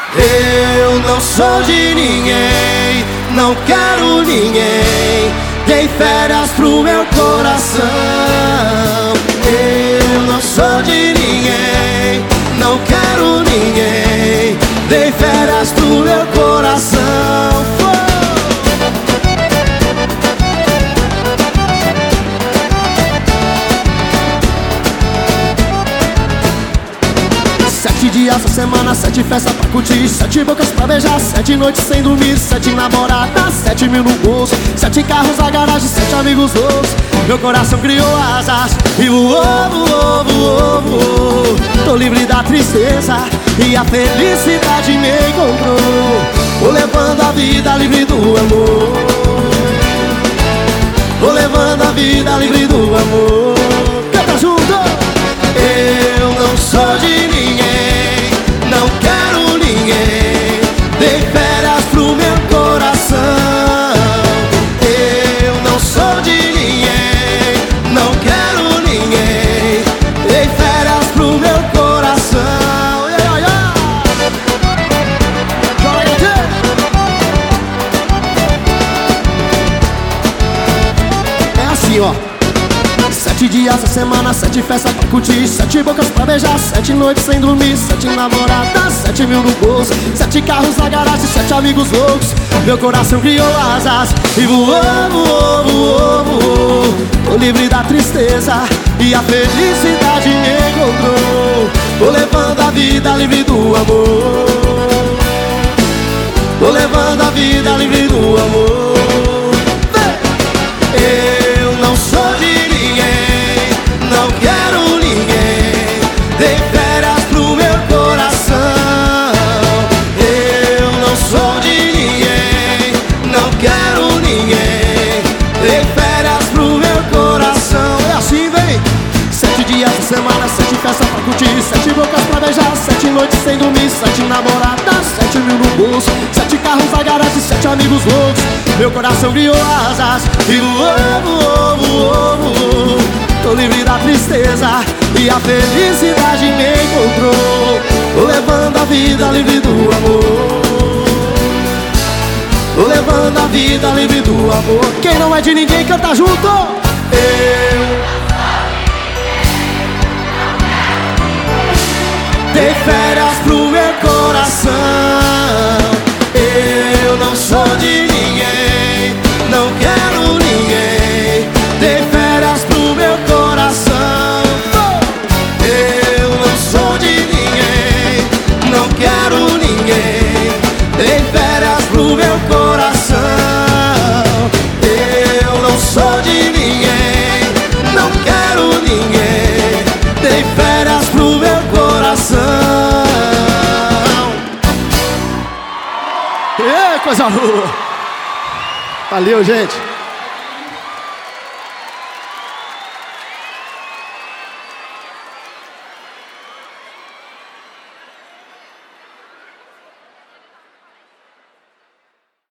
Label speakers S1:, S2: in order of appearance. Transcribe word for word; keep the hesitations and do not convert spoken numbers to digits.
S1: Eu não sou de ninguém, não quero ninguém. Dei férias pro meu coração. Eu não sou de ninguém, não quero ninguém. Dei férias pro meu coração. Sete dias essa semana, sete festas pra curtir, sete bocas pra beijar, sete noites sem dormir, sete namoradas, sete mil no bolso, sete carros na garagem, sete amigos loucos. Meu coração criou asas e voou, voou, voou, voou. Tô livre da tristeza e a felicidade me encontrou. Vou levando a vida livre do amor. Vou levando a vida livre do amor. Canta junto! Eu não sou de ninguém, não quero ninguém. Dei férias pro meu coração. Eu não sou de ninguém, não quero ninguém. Dei férias pro meu coração. Yeah, yeah. É assim, ó. Sete dias essa semana, sete festas pra curtir, sete bocas pra beijar, sete noites sem dormir, sete namoradas, sete mil no bolso, sete carros na garagem, sete amigos loucos. Meu coração criou asas e voou, voou, voou, voou. Tô livre da tristeza e a felicidade me encontrou. Tô levando a vida livre do amor. Tô levando a vida livre do amor. Eu não sou de ninguém, não quero ninguém. Dei férias pro meu coração. Eu não sou de ninguém, não quero ninguém. Dei férias pro meu coração. É assim, vem! Sete dias de semana, sete festas pra curtir, sete bocas pra beijar, sete noites sem dormir, sete namoradas, sete mil no bolso, sete carros na garagem, sete amigos loucos. Meu coração criou asas e voou, voou, voou, voou. Tô livre da tristeza e a felicidade me encontrou. Tô levando a vida livre do amor. Tô levando a vida livre do amor. Quem não é de ninguém canta junto. Eu dei férias pro meu coração. Eu não sou de ninguém, não quero ninguém. Dei férias pro meu coração. Eu não sou de ninguém, não quero ninguém. Dei férias pro meu coração. Eu não sou de ninguém, não quero ninguém. Dei férias pro meu coração. Ei, coisa boa! Valeu, gente!